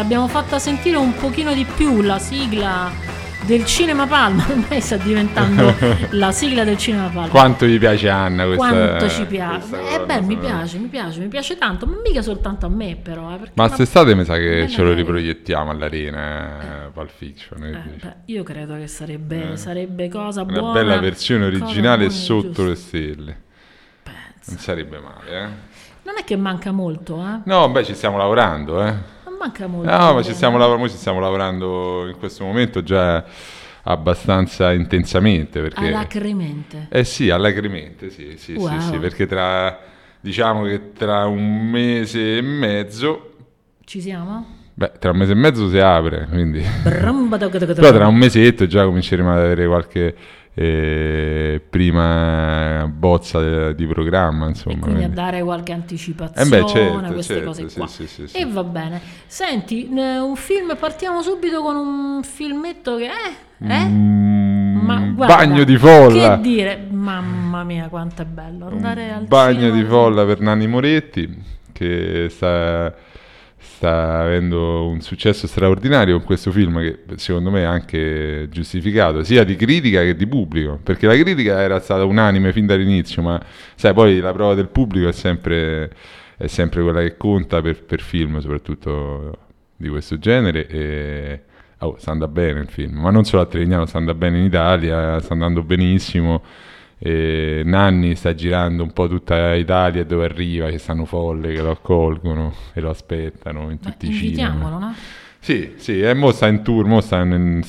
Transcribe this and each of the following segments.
l'abbiamo fatta sentire un pochino di più la sigla del Cinema Palma, ormai sta diventando la sigla del Cinema Palma. Quanto gli piace Anna questa? Quanto ci piace? Mi piace tanto, ma mica soltanto a me però. Ma quest'estate mi sa che ce lo riproiettiamo all'Arena, Pulp Fiction. Io credo che sarebbe cosa buona. Una bella versione originale sotto giusto. le stelle. Pensa. Non sarebbe male, Non è che manca molto, No, beh, ci stiamo lavorando, Non manca molto. No, ma ci stiamo lavorando in questo momento già abbastanza intensamente, perché alacremente. Sì, alacremente, sì, Wow. sì, perché diciamo che tra un mese e mezzo Ci siamo? Beh, tra un mese e mezzo si apre, quindi Però però tra un mesetto già cominceremo ad avere qualche prima bozza di programma, insomma. E quindi a dare qualche anticipazione, certo, queste certo, cose qua. sì. E va bene. Senti, un film, partiamo subito con un filmetto che ma guarda, Bagno di folla. Che dire, mamma mia, quanto è bello andare al Bagno cinema. di folla per Nanni Moretti, che sta avendo un successo straordinario con questo film, che secondo me è anche giustificato sia di critica che di pubblico, perché la critica era stata unanime fin dall'inizio, ma sai, poi la prova del pubblico è sempre quella che conta per film soprattutto di questo genere. E sta andando bene il film, ma non solo a Trevignano, sta andando bene in Italia, sta andando benissimo. E Nanni sta girando un po' tutta Italia, dove arriva ci stanno folle che lo accolgono e lo aspettano in tutti i cinema. Invitiamolo, no? Sì, e mo sta in tour, mo sta in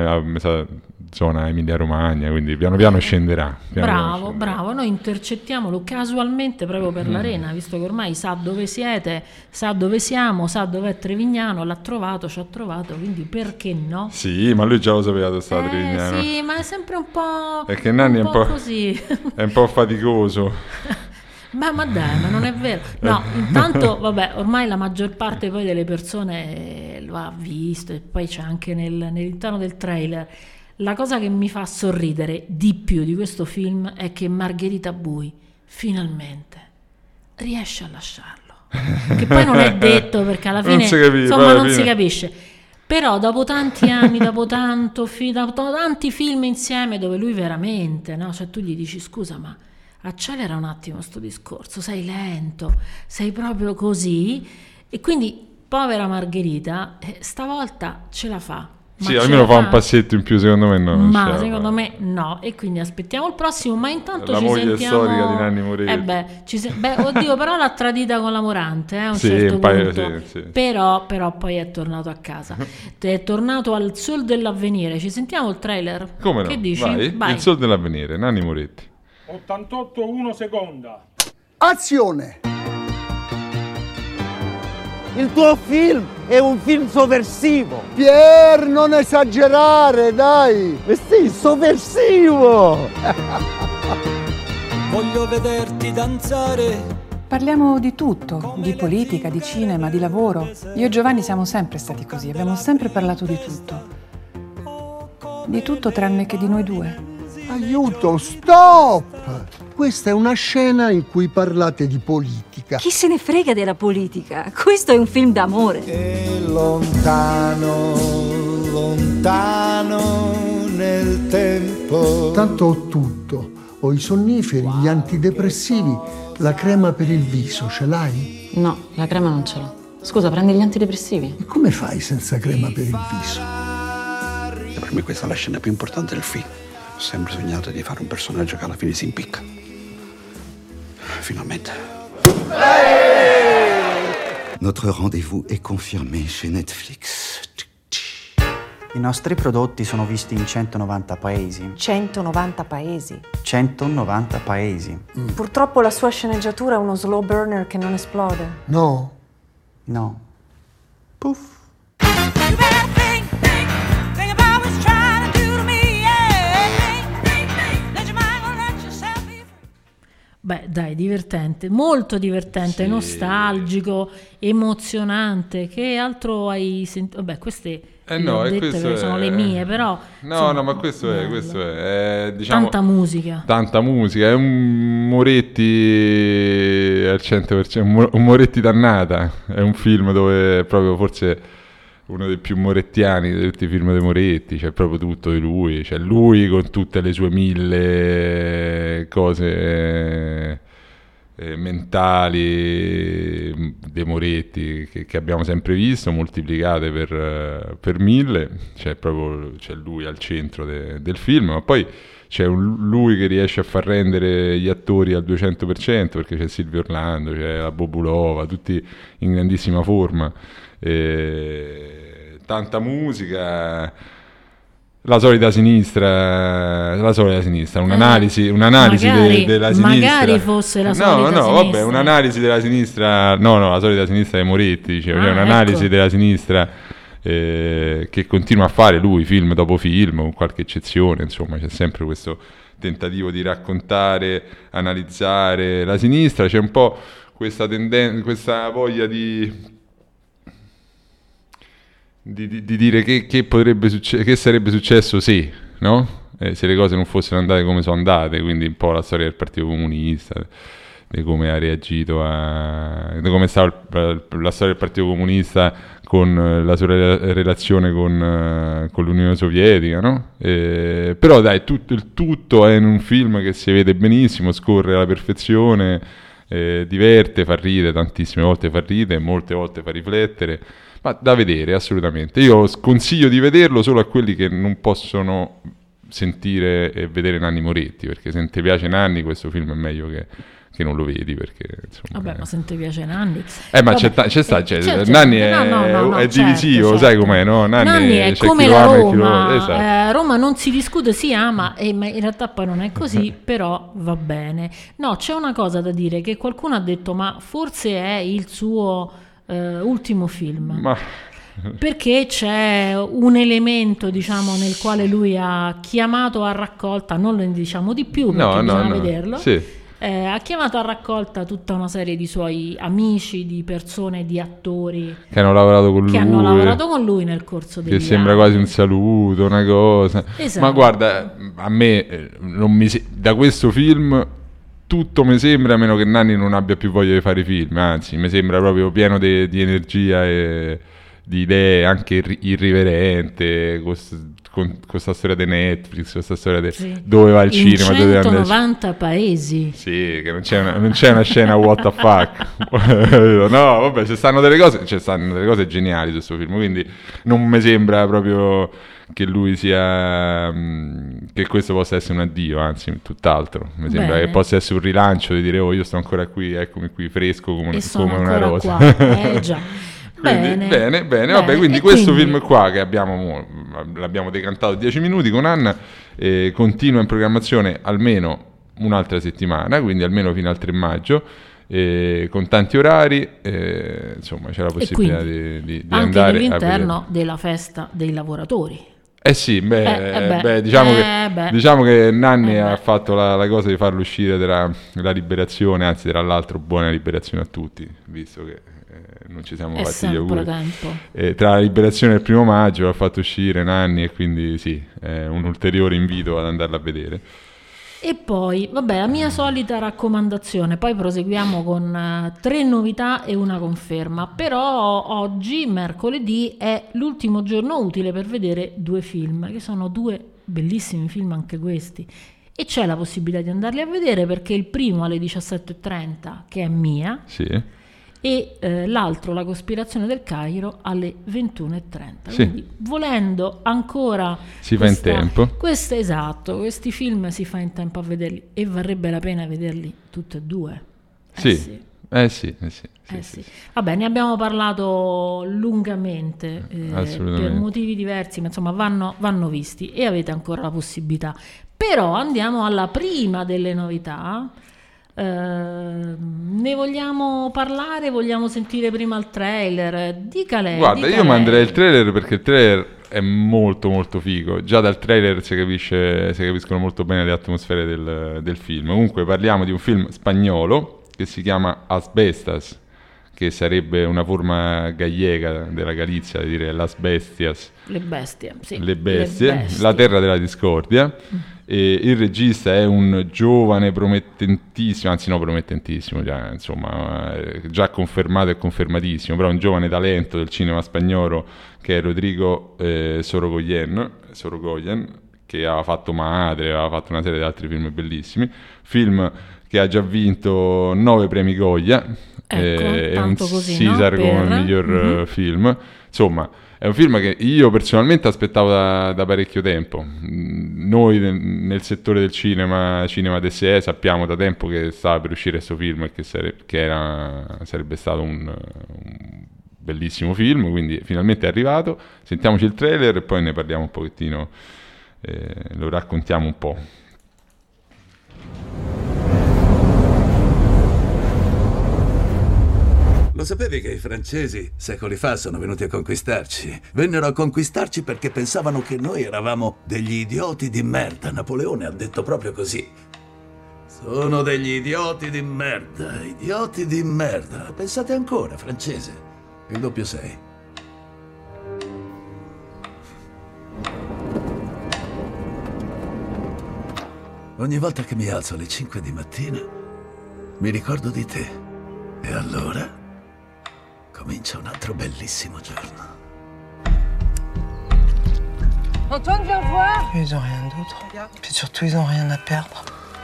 zona Emilia Romagna, quindi piano piano scenderà. Bravo, noi intercettiamolo casualmente proprio per l'Arena, visto che ormai sa dove siete, sa dove siamo, sa dov'è Trevignano, l'ha trovato, ci ha trovato, quindi perché no? Sì, ma lui già lo sapeva dove stava Trevignano. Sì, ma è sempre un po', perché Nanni è un po' così. È un po' faticoso. Ma dai, ma non è vero. No, intanto, vabbè, ormai la maggior parte poi delle persone lo ha visto, e poi c'è anche nell'interno del trailer. La cosa che mi fa sorridere di più di questo film è che Margherita Bui finalmente riesce a lasciarlo. Che poi non è detto, perché alla fine non si capisce. Però dopo tanti anni, dopo tanti film insieme, dove lui veramente, no? Cioè tu gli dici: scusa, ma accelera un attimo sto discorso, sei lento, sei proprio così. E quindi povera Margherita, stavolta ce la fa. Sì, almeno fa un passetto in più, secondo me no. Ma secondo me no, e quindi aspettiamo il prossimo, ma intanto la ci moglie sentiamo... storica di Nanni Moretti. Oddio, però l'ha tradita con la Morante, a un sì, certo un paio, punto. sì. Però poi è tornato a casa. È tornato al Sol dell'Avvenire. Ci sentiamo il trailer? Come no? Che dici? Vai. Il Sol dell'Avvenire, Nanni Moretti. 88-1 seconda. Azione! Il tuo film è un film sovversivo. Pier, non esagerare, dai. Sì, sovversivo. Voglio vederti danzare. Parliamo di tutto, di politica, di cinema, di lavoro. Io e Giovanni siamo sempre stati così, abbiamo sempre parlato di tutto. Di tutto tranne che di noi due. Aiuto, stop! Questa è una scena in cui parlate di politica. Chi se ne frega della politica? Questo è un film d'amore. E lontano, lontano nel tempo. Tanto ho tutto. Ho i sonniferi, gli antidepressivi, la crema per il viso, ce l'hai? No, la crema non ce l'ho. Scusa, prendi gli antidepressivi? E come fai senza crema per il viso? Per me questa è la scena più importante del film. Ho sempre sognato di fare un personaggio che alla fine si impicca. Finalmente. Notre rendez-vous est confirmé chez Netflix. I nostri prodotti sono visti in 190 paesi. 190 paesi? 190 paesi. Purtroppo la sua sceneggiatura è uno slow burner che non esplode. No. No. Puff. Beh, dai, divertente, molto divertente, sì, nostalgico, emozionante. Che altro hai sentito? Vabbè, queste no, ho dette che sono le mie, però no, ma questo è diciamo, tanta musica, è un Moretti al 100%, un Moretti dannata. È un film dove proprio forse uno dei più morettiani di tutti i film dei Moretti, c'è proprio tutto di lui, c'è lui con tutte le sue 1000 cose mentali dei Moretti che abbiamo sempre visto, moltiplicate per 1000, c'è lui al centro del film, ma poi c'è lui che riesce a far rendere gli attori al 200%, perché c'è Silvio Orlando, c'è la Bobulova, tutti in grandissima forma, tanta musica, la solita sinistra, un'analisi magari, della sinistra. Magari fosse la solita sinistra. Vabbè, un'analisi della sinistra, la solita sinistra dei Moretti, dicevo, c'è un'analisi ecco. della sinistra che continua a fare lui, film dopo film, con qualche eccezione, insomma, c'è sempre questo tentativo di raccontare, analizzare la sinistra, c'è un po' questa voglia di dire che potrebbe che sarebbe successo se, no? Se le cose non fossero andate come sono andate, quindi un po' la storia del Partito Comunista, di come ha reagito di come è stata la storia del Partito Comunista con la sua relazione con l'Unione Sovietica, no? Però dai, il tutto è in un film che si vede benissimo, scorre alla perfezione, diverte, fa ridere, tantissime volte fa ridere, molte volte fa riflettere, ma da vedere assolutamente. Io consiglio di vederlo solo a quelli che non possono sentire e vedere Nanni Moretti, perché se ti piace Nanni questo film è meglio che non lo vedi, perché insomma, vabbè, ma se ti piace Nanni, ma Nanni è divisivo, certo. Sai com'è, no? Nanni è come la Roma, esatto. Roma non si discute, si ama, ma in realtà poi non è così, però va bene. No, c'è una cosa da dire, che qualcuno ha detto, ma forse è il suo ultimo film, perché c'è un elemento, diciamo, nel quale lui ha chiamato a raccolta, non lo diciamo di più perché bisogna vederlo, sì. Ha chiamato a raccolta tutta una serie di suoi amici, di persone, di attori che hanno lavorato con lui nel corso degli anni. Che sembra quasi un saluto, una cosa. Esatto. Ma guarda, a me da questo film tutto mi sembra, a meno che Nanni non abbia più voglia di fare film, anzi mi sembra proprio pieno di energia e di idee, anche irriverente, con questa storia di Netflix, questa storia di dove va il cinema, in 190 paesi. Sì, che non c'è una scena what the fuck. No, vabbè, ci stanno delle cose geniali su questo film, quindi non mi sembra proprio che lui sia che questo possa essere un addio, anzi tutt'altro, mi sembra che possa essere un rilancio di dire io sto ancora qui, eccomi qui fresco come una rosa. Già. Bene. Vabbè, quindi questo film qua che l'abbiamo decantato 10 minuti con Anna, continua in programmazione almeno un'altra settimana, quindi almeno fino al 3 maggio, con tanti orari, insomma c'è la possibilità di anche andare all'interno della festa dei lavoratori. Diciamo che Nanni ha fatto la cosa di farlo uscire dalla liberazione, anzi tra l'altro buona liberazione a tutti, visto che non ci siamo fatti gli auguri. Tra la liberazione del 1 maggio l'ha fatto uscire Nanni, e quindi sì, è un ulteriore invito ad andarla a vedere. E poi, vabbè, la mia solita raccomandazione, poi proseguiamo con 3 novità e una conferma, però oggi, mercoledì, è l'ultimo giorno utile per vedere 2 film, che sono 2 bellissimi film anche questi, e c'è la possibilità di andarli a vedere, perché il primo alle 17:30, che è Mia, sì, e l'altro, La cospirazione del Cairo, alle 21:30. Sì. Quindi volendo ancora fa in tempo. Esatto, questi film si fa in tempo a vederli, e varrebbe la pena vederli tutti e 2. Sì. Vabbè, ne abbiamo parlato lungamente per motivi diversi, ma insomma vanno visti e avete ancora la possibilità. Però andiamo alla prima delle novità. Ne vogliamo parlare? Vogliamo sentire prima il trailer? Dica lei. Guarda, io manderei il trailer, perché il trailer è molto molto figo. Già dal trailer si capiscono molto bene le atmosfere del film. Comunque parliamo di un film spagnolo che si chiama Asbestas, che sarebbe una forma gallega della Galizia, di dire Las Bestias. Le bestie, sì. Le bestie, la terra della discordia. E il regista è un giovane promettentissimo, anzi no promettentissimo, già, insomma, già confermato e confermatissimo, però un giovane talento del cinema spagnolo che è Rodrigo Sorogoyen, che aveva fatto Madre, aveva fatto una serie di altri film bellissimi, film che ha già vinto 9 premi Goya, e un César come miglior film. Insomma, è un film che io personalmente aspettavo da parecchio tempo. Noi nel settore del cinema DSE, sappiamo da tempo che stava per uscire questo film e che sarebbe stato un bellissimo film, quindi finalmente è arrivato. Sentiamoci il trailer e poi ne parliamo un pochettino, lo raccontiamo un po'. Lo sapevi che i francesi secoli fa sono venuti a conquistarci? Vennero a conquistarci perché pensavano che noi eravamo degli idioti di merda. Napoleone ha detto proprio così. Sono degli idioti di merda, idioti di merda. Pensate ancora, francese. Il doppio 6. Ogni volta che mi alzo alle 5 di mattina, mi ricordo di te. E allora comincia un altro bellissimo giorno. Antoine, viens voir. Ils ont rien d'autre. Puis surtout, ils ont rien à perdre.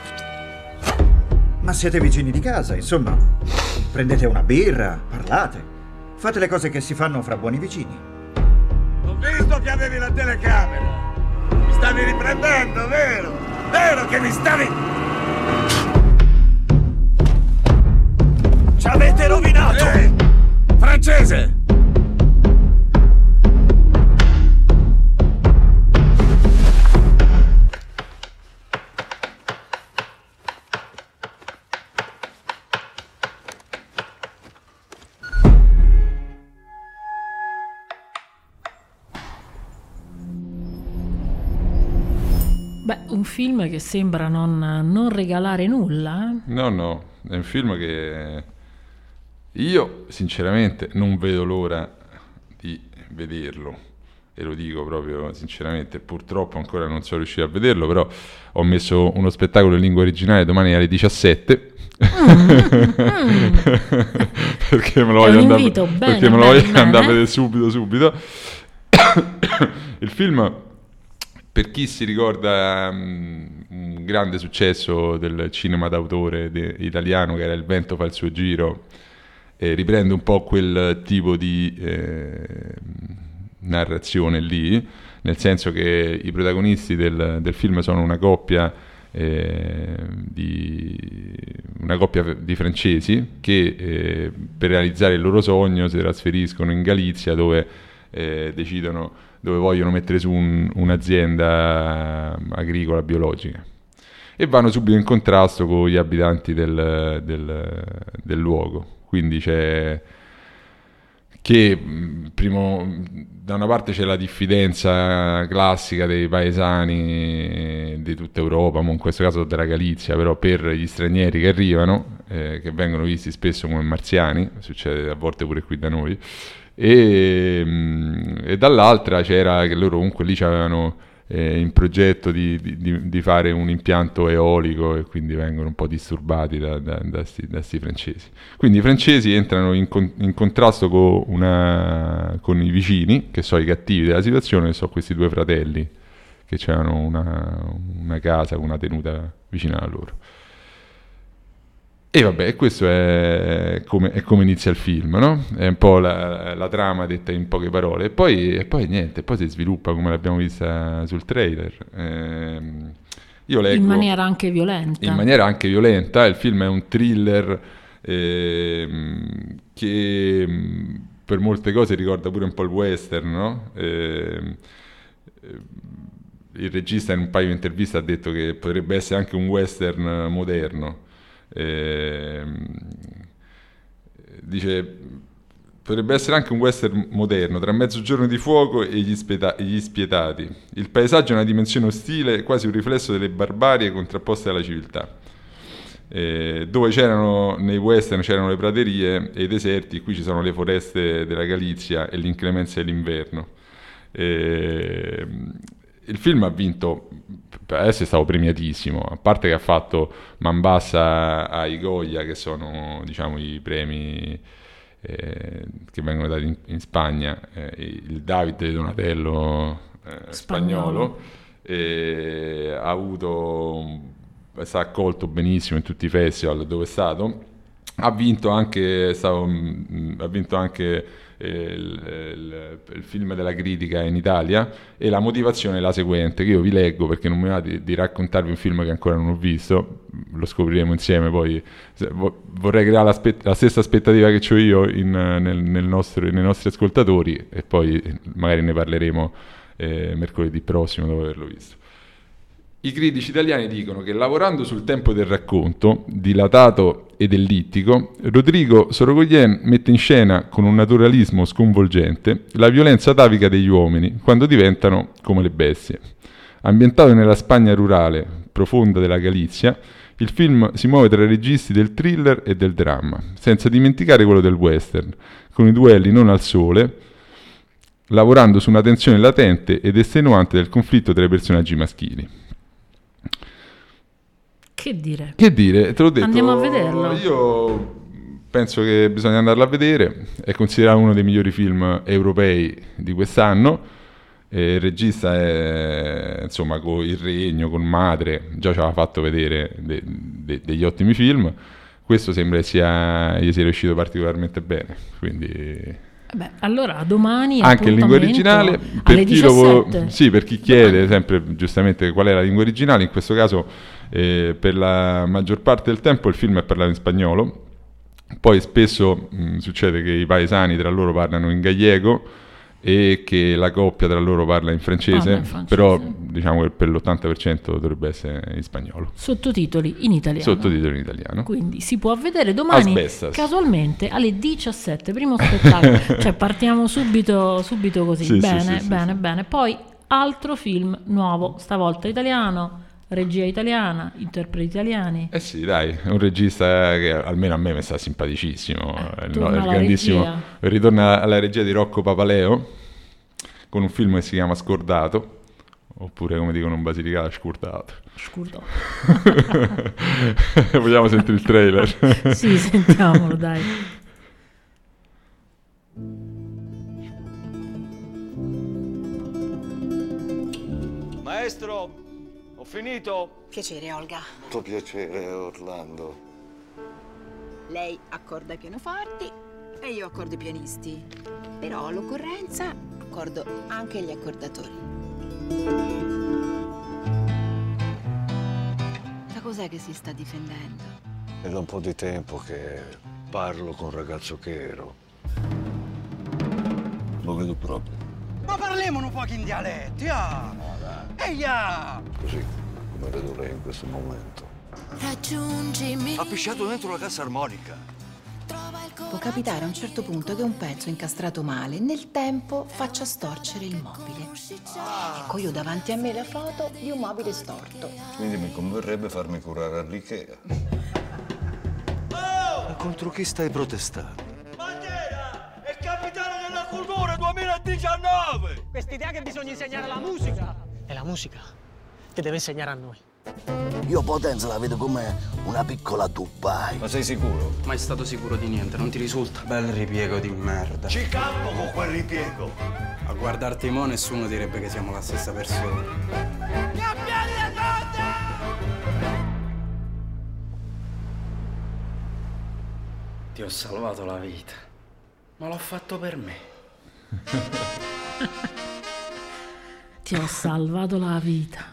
Ma siete vicini di casa, insomma. Prendete una birra, parlate. Fate le cose che si fanno fra buoni vicini. Ho visto che avevi la telecamera. Mi stavi riprendendo, vero? Vero che mi stavi... Ci avete rovinato! Francese! Beh, un film che sembra non regalare nulla. No, è un film che io sinceramente non vedo l'ora di vederlo, e lo dico proprio sinceramente. Purtroppo ancora non sono riuscito a vederlo, però ho messo uno spettacolo in lingua originale domani alle 17 perché me lo voglio andare a vedere subito. Il film, per chi si ricorda un grande successo del cinema d'autore italiano che era Il vento fa il suo giro, riprende un po' quel tipo di narrazione lì, nel senso che i protagonisti del film sono una coppia di francesi che per realizzare il loro sogno si trasferiscono in Galizia, dove vogliono mettere su un'azienda agricola biologica, e vanno subito in contrasto con gli abitanti del luogo. Quindi c'è che da una parte c'è la diffidenza classica dei paesani di tutta Europa, in questo caso della Galizia, però per gli stranieri che arrivano, che vengono visti spesso come marziani, succede a volte pure qui da noi, e dall'altra c'era che loro comunque lì avevano in progetto di fare un impianto eolico, e quindi vengono un po' disturbati da sti francesi. Quindi i francesi entrano in contrasto con i vicini, che sono i cattivi della situazione, che sono questi due fratelli che avevano una casa con una tenuta vicina a loro. E vabbè, questo è come inizia il film, no? È un po' la trama detta in poche parole. E poi niente, poi si sviluppa come l'abbiamo vista sul trailer. Io leggo, in maniera anche violenta. In maniera anche violenta. Il film è un thriller che per molte cose ricorda pure un po' il western, no? Il regista in un paio di interviste ha detto che potrebbe essere anche un western moderno. Dice potrebbe essere anche un western moderno tra Mezzogiorno di fuoco e gli spietati. Il paesaggio è una dimensione ostile, quasi un riflesso delle barbarie contrapposte alla civiltà. dove nei western c'erano le praterie e i deserti, qui ci sono le foreste della Galizia e l'inclemenza dell'inverno. Il film ha vinto, per adesso è stato premiatissimo, a parte che ha fatto Man Bassa ai Goya, che sono, diciamo, i premi che vengono dati in Spagna, il David di Donatello spagnolo, ha avuto, è stato accolto benissimo in tutti i festival dove è stato. Ha vinto anche il film della critica in Italia, e la motivazione è la seguente, che io vi leggo perché non mi va di raccontarvi un film che ancora non ho visto, lo scopriremo insieme. Poi vorrei creare la stessa aspettativa che ho io nei nostri ascoltatori, e poi magari ne parleremo mercoledì prossimo dopo averlo visto. I critici italiani dicono che, lavorando sul tempo del racconto, dilatato ed ellittico, Rodrigo Sorogoyen mette in scena con un naturalismo sconvolgente la violenza atavica degli uomini quando diventano come le bestie. Ambientato nella Spagna rurale profonda della Galizia, il film si muove tra i registi del thriller e del dramma, senza dimenticare quello del western, con i duelli non al sole, lavorando su una tensione latente ed estenuante del conflitto tra i personaggi maschili. Che dire? Te l'ho detto. Andiamo a vederlo. Io penso che bisogna andarlo a vedere. È considerato uno dei migliori film europei di quest'anno. Il regista è, insomma, con Il Regno, con Madre, già ci aveva fatto vedere degli ottimi film. Questo sembra gli sia riuscito particolarmente bene. Quindi... allora domani anche in lingua originale, per chi per chi chiede sempre giustamente qual è la lingua originale. In questo caso per la maggior parte del tempo il film è parlato in spagnolo, poi spesso succede che i paesani tra loro parlano in gallego e che la coppia tra loro parla in francese, però diciamo che per l'80% dovrebbe essere in spagnolo. Sottotitoli in italiano. Quindi si può vedere domani casualmente alle 17, primo spettacolo. Cioè partiamo subito così. Bene. Poi altro film nuovo, stavolta italiano, regia italiana, interpreti italiani. Sì, dai, è un regista che almeno a me mi sta simpaticissimo, il grandissimo. Ritorna alla regia di Rocco Papaleo con un film che si chiama Scordato, oppure come dicono in Basilicata, Scurdato. Vogliamo sentire il trailer? Sì, sentiamolo, dai. Maestro, ho finito. Piacere, Olga. Tuo piacere, Orlando. Lei accorda i pianoforti e io accordo i pianisti. Però all'occorrenza accordo anche gli accordatori. Da cos'è che si sta difendendo? È da un po' di tempo che parlo con un ragazzo che ero. Lo vedo proprio. Ma parliamo un po' in dialetti, ah! No, dai. Eia! Così come vedo lei in questo momento. Raggiungimi. Ha pisciato dentro la cassa armonica. Può capitare a un certo punto che un pezzo incastrato male nel tempo faccia storcere il mobile. Ecco io davanti a me la foto di un mobile storto. Quindi mi converrebbe farmi curare all'Ikea. Ma contro chi stai protestando? Bandiera! È capitano della cultura 2019! Quest'idea che bisogna insegnare la musica è la musica che deve insegnare a noi. Io Potenza la vedo come una piccola Dubai. Ma sei sicuro? Mai stato sicuro di niente, non ti risulta? Bel ripiego di merda. Ci campo con quel ripiego. A guardarti mo' nessuno direbbe che siamo la stessa persona. Cambiare la donna! Ti ho salvato la vita, ma l'ho fatto per me. Ti ho salvato la vita.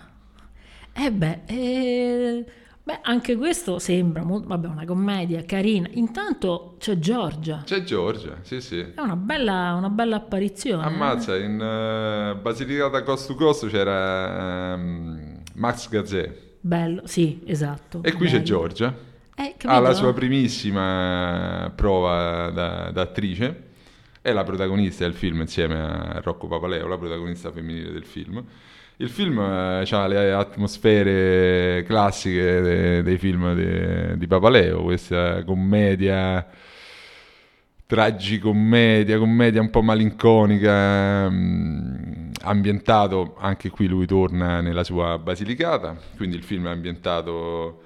Anche questo sembra una commedia carina. Intanto c'è Giorgia. Sì. È una bella apparizione. Ammazza, in Basilicata Coast to Coast c'era Max Gazzè. Bello, sì, esatto. E qui c'è Giorgia. Ha la sua primissima prova da attrice. è la protagonista del film insieme a Rocco Papaleo, la protagonista femminile del film. Il film ha le atmosfere classiche dei film di Papaleo, questa commedia, tragicommedia, commedia un po' malinconica, ambientato, anche qui lui torna nella sua Basilicata, quindi il film è ambientato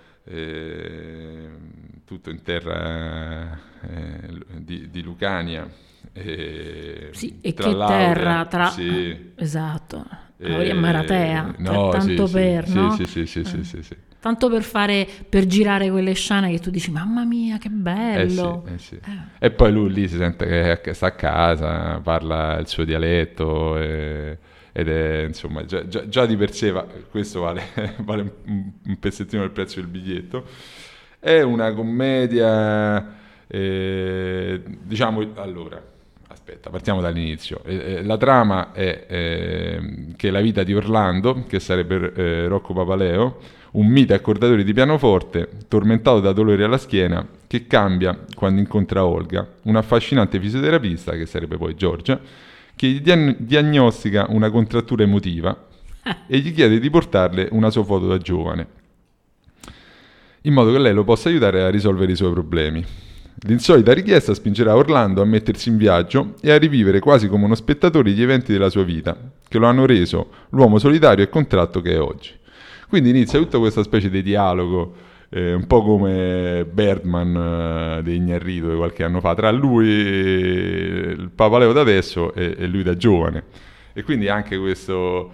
tutto in terra di Lucania. Sì, e che terra, sì. Esatto, Maratea, tanto sì. Tanto per girare quelle scene che tu dici mamma mia che bello. Sì. E poi lui lì si sente che sta a casa, parla il suo dialetto ed è, insomma, già di per sé questo vale un pezzettino del prezzo del biglietto. È una commedia, diciamo, allora, aspetta, partiamo dall'inizio. La trama è che la vita di Orlando, che sarebbe Rocco Papaleo, un mite accordatore di pianoforte, tormentato da dolori alla schiena, che cambia quando incontra Olga, un'affascinante fisioterapista, che sarebbe poi Giorgia, che gli diagnostica una contrattura emotiva e gli chiede di portarle una sua foto da giovane, in modo che lei lo possa aiutare a risolvere i suoi problemi. L'insolita richiesta spingerà Orlando a mettersi in viaggio e a rivivere quasi come uno spettatore gli eventi della sua vita, che lo hanno reso l'uomo solitario e contratto che è oggi. Quindi inizia tutta questa specie di dialogo, un po' come Birdman di Iñárritu di qualche anno fa, tra lui, il Papaleo da adesso e lui da giovane. E quindi anche questa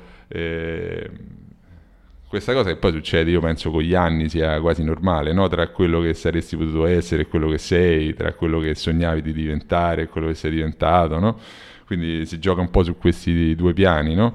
cosa che poi succede, io penso con gli anni sia quasi normale, no? Tra quello che saresti potuto essere e quello che sei, tra quello che sognavi di diventare e quello che sei diventato, no? Quindi si gioca un po' su questi due piani, no?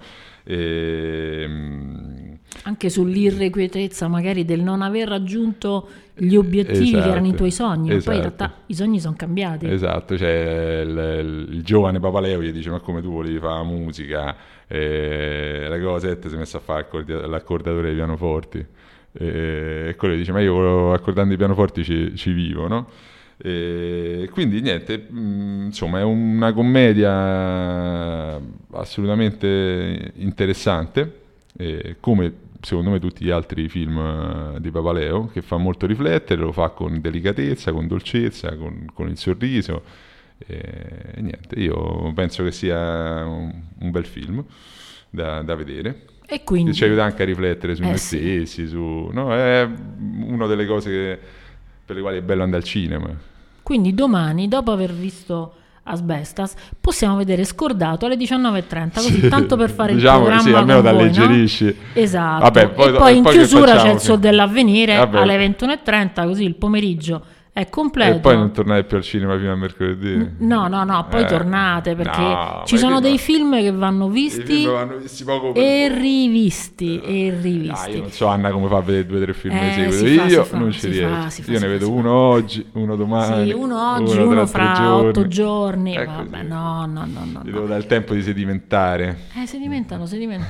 Anche sull'irrequietezza magari del non aver raggiunto gli obiettivi che erano i tuoi sogni, ma poi in realtà i sogni sono cambiati. Esatto, cioè il giovane Papaleo gli dice: ma come tu volevi fare la musica, la cosa 7 si è messo a fare l'accordatore dei pianoforti, e quello gli dice: ma io accordando i pianoforti ci vivo, no? E quindi niente, insomma è una commedia assolutamente interessante, come secondo me tutti gli altri film di Papaleo, che fa molto riflettere, lo fa con delicatezza, con dolcezza, con il sorriso, e niente, io penso che sia un bel film da vedere. E quindi ci aiuta anche a riflettere su noi stessi, no? È una delle cose per le quali è bello andare al cinema. Quindi domani, dopo aver visto Asbestas, possiamo vedere Scordato alle 19:30, così tanto per fare il programma sì, almeno con voi, alleggerisci. No? Esatto. Vabbè, e poi in chiusura c'è il Sol dell'Avvenire alle 21:30, così il pomeriggio è completo. E poi non tornate più al cinema fino a mercoledì? No, poi tornate, perché ci sono dei film che vanno visti poco e rivisti. Io non so, Anna, come fa a vedere 2 o 3 film di seguito. Non ci riesco. Io ne vedo uno oggi, uno domani. Sì, uno oggi, uno fra 8 giorni. Vabbè, no. Gli devo dare il tempo di sedimentare. Sedimentano.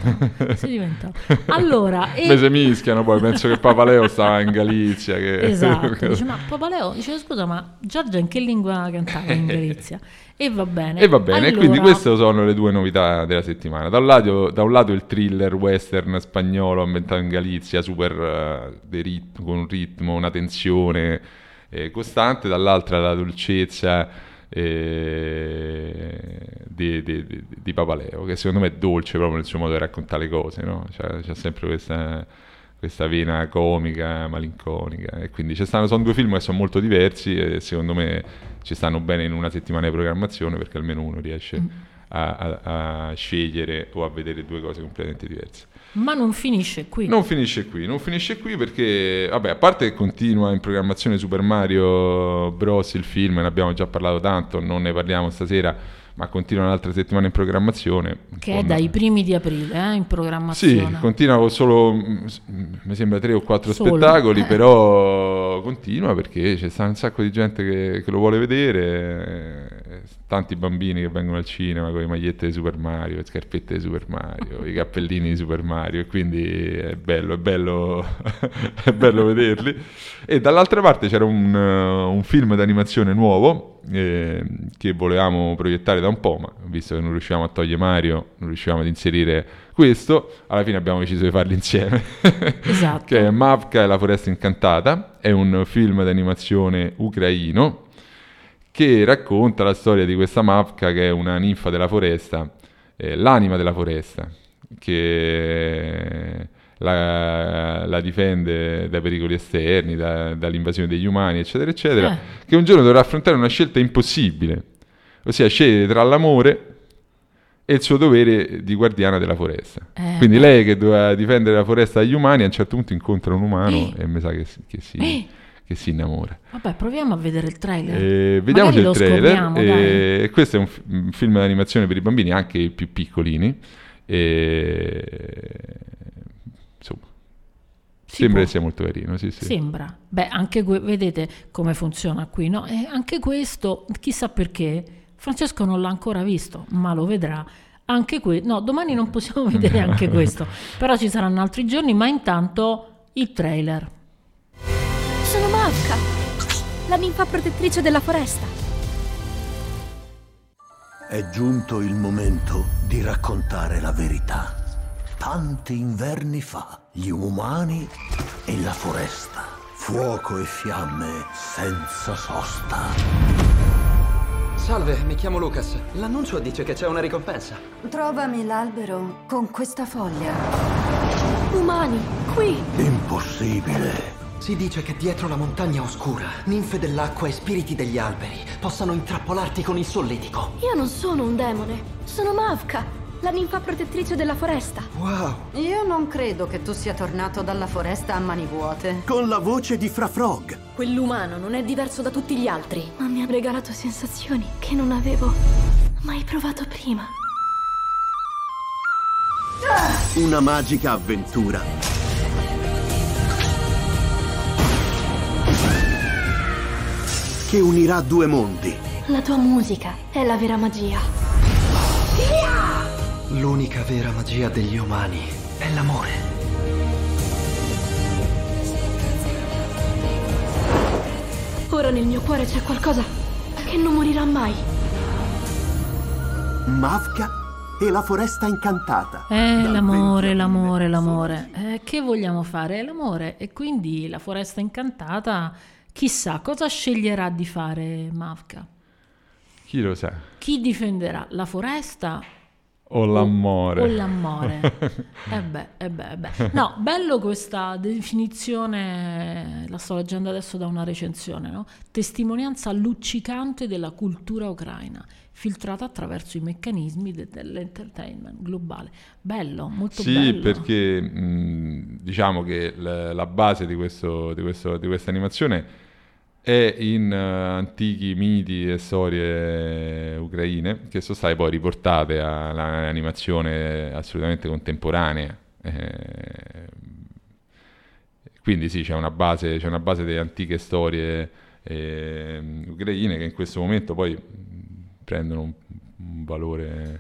Allora, se mischiano, poi penso che Papaleo stava in Galizia. Esatto, dice, ma Papaleo dice: scusa, ma Giorgia in che lingua cantava in Galizia? E va bene. Allora, quindi queste sono le 2 novità della settimana. Da un lato il thriller western spagnolo ambientato in Galizia, super con un ritmo, una tensione costante, dall'altra la dolcezza di Papaleo, che secondo me è dolce proprio nel suo modo di raccontare le cose, no? C'è sempre questa vena comica, malinconica, e quindi sono 2 film che sono molto diversi e secondo me ci stanno bene in una settimana di programmazione, perché almeno uno riesce a scegliere o a vedere 2 cose completamente diverse. Ma non finisce qui. Non finisce qui perché, vabbè, a parte che continua in programmazione Super Mario Bros. Il film, ne abbiamo già parlato tanto, non ne parliamo stasera, ma continua un'altra settimana in programmazione. Che è dai primi di aprile in programmazione. Sì, continua con solo, mi sembra 3 o 4 spettacoli, però continua perché c'è un sacco di gente che lo vuole vedere. tanti bambini che vengono al cinema con le magliette di Super Mario, le scarpette di Super Mario, i cappellini di Super Mario, e quindi è bello è bello vederli. E dall'altra parte c'era un film d'animazione nuovo che volevamo proiettare da un po', ma visto che non riuscivamo a togliere Mario, non riuscivamo ad inserire questo, alla fine abbiamo deciso di farli insieme. Esatto. Che è Mavka e la foresta incantata. È un film d'animazione ucraino che racconta la storia di questa Mavka, che è una ninfa della foresta, l'anima della foresta, che la difende dai pericoli esterni, dall'invasione degli umani, eccetera, eccetera, che un giorno dovrà affrontare una scelta impossibile, ossia scegliere tra l'amore e il suo dovere di guardiana della foresta. Quindi lei, che doveva difendere la foresta dagli umani, a un certo punto incontra un umano e mi sa che si innamora. Vabbè, proviamo a vedere il trailer. Vediamoci il trailer. Scopriamo, questo è un film d'animazione per i bambini, anche i più piccolini. Insomma, sembra che sia molto carino. Sì. Sembra. Beh, anche vedete come funziona qui, no? E anche questo, chissà perché, Francesco non l'ha ancora visto, ma lo vedrà. Anche no, domani non possiamo vedere anche questo, però ci saranno altri giorni, ma intanto il trailer. Sono Mavka, la ninfa protettrice della foresta. È giunto il momento di raccontare la verità. Tanti inverni fa, gli umani e la foresta. Fuoco e fiamme senza sosta. Salve, mi chiamo Lucas. L'annuncio dice che c'è una ricompensa. Trovami l'albero con questa foglia. Umani, qui! Impossibile. Si dice che dietro la montagna oscura, ninfe dell'acqua e spiriti degli alberi possano intrappolarti con il solletico. Io non sono un demone, sono Mavka, la ninfa protettrice della foresta. Wow! Io non credo che tu sia tornato dalla foresta a mani vuote. Con la voce di Fra Frog. Quell'umano non è diverso da tutti gli altri, ma mi ha regalato sensazioni che non avevo mai provato prima. Una magica avventura che unirà due mondi. La tua musica è la vera magia. L'unica vera magia degli umani è l'amore. Ora nel mio cuore c'è qualcosa che non morirà mai. Mavka e la foresta incantata. L'amore. Che vogliamo fare? È l'amore. E quindi la foresta incantata, chissà cosa sceglierà di fare Mavka. Chi lo sa? Chi difenderà la foresta o l'amore? O l'amore. No, bello questa definizione, la sto leggendo adesso da una recensione, no? Testimonianza luccicante della cultura ucraina, filtrata attraverso i meccanismi dell'entertainment globale. Bello, molto bello. Sì, perché diciamo che la base di questa animazione è in antichi miti e storie ucraine, che sono state poi riportate all'animazione assolutamente contemporanea. Quindi sì, c'è una base delle antiche storie ucraine che in questo momento poi prendono un valore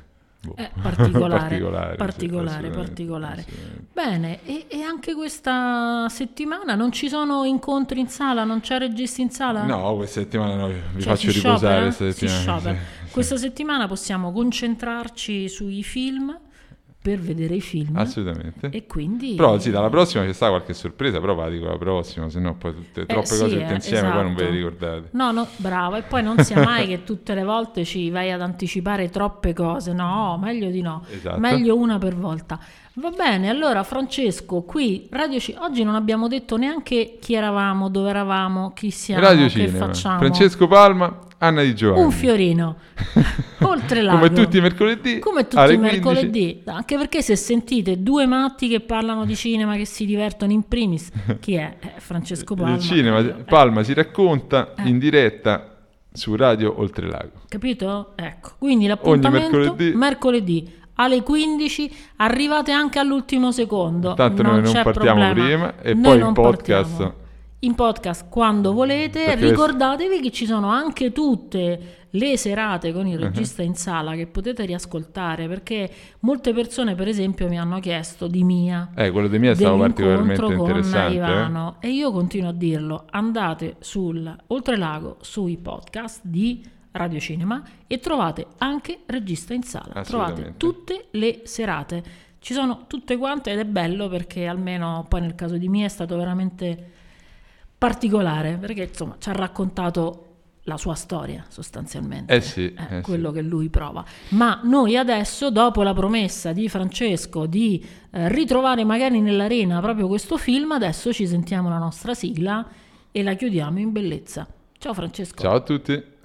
particolare. Bene, e anche questa settimana non ci sono incontri in sala, non c'è registi in sala? No, questa settimana no, vi faccio riposare questa settimana. Questa settimana possiamo concentrarci sui film, per vedere i film. Assolutamente. E quindi... Però sì, dalla prossima c'è stata qualche sorpresa, però la dico la prossima, se no poi troppe cose tutte insieme, poi non ve le ricordate. No, bravo, e poi non sia mai che tutte le volte ci vai ad anticipare troppe cose, no, meglio di no, esatto. Meglio una per volta. Va bene, allora Francesco, qui Radio Cinema, oggi non abbiamo detto neanche chi eravamo, dove eravamo, chi siamo, Radio che Cinema. facciamo. Francesco Palma, Anna Di Giovanni. Un fiorino, oltre lago. Come tutti i mercoledì. Mercoledì, anche perché se sentite due matti che parlano di cinema, che si divertono in primis, chi è? Francesco Palma. Il cinema, Palma si racconta in diretta su Radio Oltrelago. Capito? Ecco, quindi l'appuntamento ogni mercoledì alle 15, arrivate anche all'ultimo secondo. Tanto noi non partiamo problema. prima e noi poi in podcast. in podcast quando volete. Perché ricordatevi che ci sono anche tutte le serate con il regista in sala che potete riascoltare, perché molte persone per esempio mi hanno chiesto di Mia, quello di Mia è stato particolarmente con interessante, Ivano, e io continuo a dirlo: andate sul Oltrelago sui podcast di Radio Cinema e trovate anche Regista in sala, trovate tutte le serate, ci sono tutte quante, ed è bello perché almeno poi nel caso di Mia è stato veramente particolare, perché insomma ci ha raccontato la sua storia sostanzialmente, quello che lui prova. Ma noi adesso, dopo la promessa di Francesco di ritrovare magari nell'arena proprio questo film, adesso ci sentiamo la nostra sigla e la chiudiamo in bellezza. Ciao Francesco. Ciao a tutti.